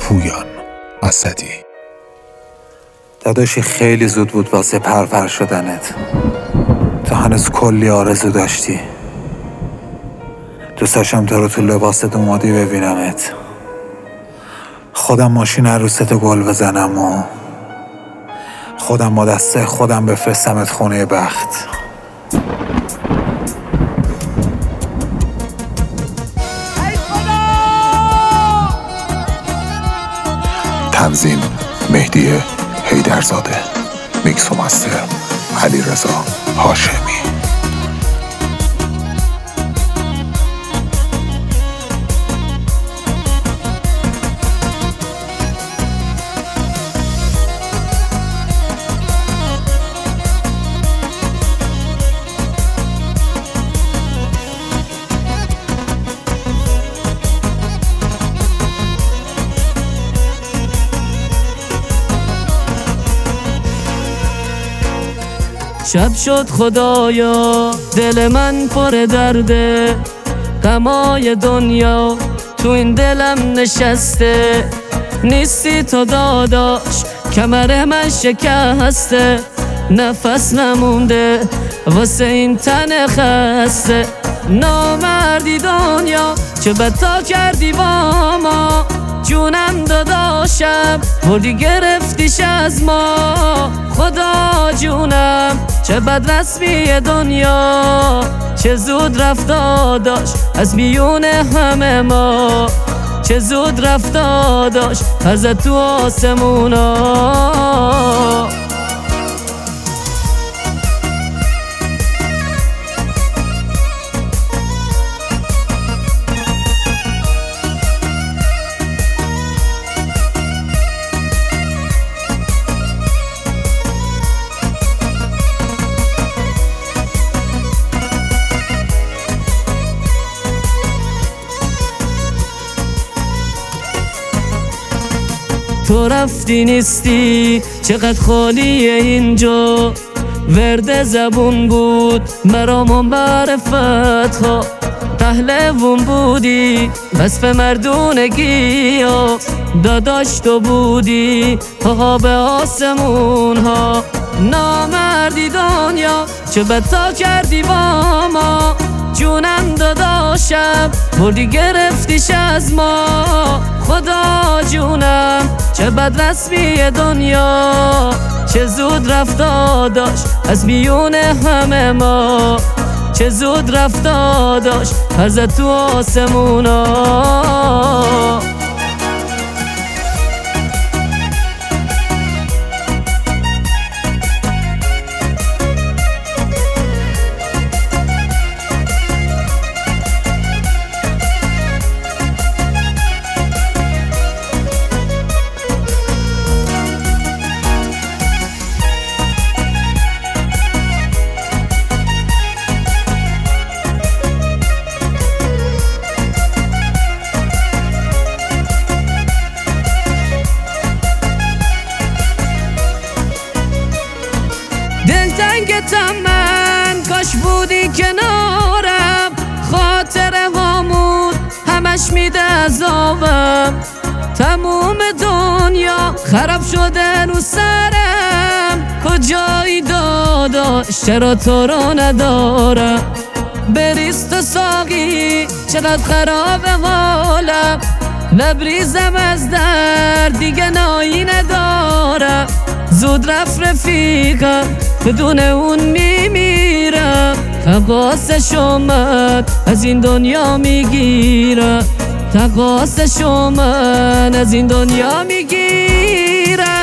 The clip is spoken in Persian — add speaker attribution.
Speaker 1: پویان اسدی.
Speaker 2: داداشی خیلی زود بود واسه پرپر شدنت. تو هنوز کلی آرزو داشتی. دوست داشتم تو رو تو لباست اومادی ببینمت. خودم ماشین عروستو گل بزنم و خودم با دسته خودم بفرستمت خونه بخت.
Speaker 1: تنظیم مهدی حیدرزاده، میکس و مستر علیرضا هاشمی.
Speaker 3: شب شد خدایا دل من پر درده، غمای دنیا تو این دلم نشسته. نیستی تو داداش کمر من شکسته، نفس نمونده واسه این تن خسته. نامردی دنیا چه بتا کردی با ما، جونم داداشم بردی گرفتیش از ما. خدا جونم چه بد رسمی دنیا، چه زود رفت داداش از میون همه ما. چه زود رفت داداش از تو آسمونا. تو رفتی نیستی چقدر خالیه اینجا، ورد زبون بود مرام و معرفت ها. پهلوون بودی وصف مردونگی ها، داداش تو بودی پاها به آسمون ها. نامردی دنیا چه بتا کردی با ما، جونم داداشم بردی گرفتیش از ما. خدا جونم چه بد رسمی دنیا، چه زود رفت داداش از میون همه ما. چه زود رفت داداش از تو آسمونا. دلتنگتم من کاش بودی کنارم، خاطره هامون همش میده عذابم. تموم دنیا خراب شده رو سرم، کجایی داداش چرا تو رو ندارم. بریز تو ساقی چقدر خراب حالم، لبریزم از درد دیگه نایی ندارم. زود رفت رفیقم بدون اون میمیرم، تقاصش من از این دنیا میگیرم. تقاصش من از این دنیا میگیرم.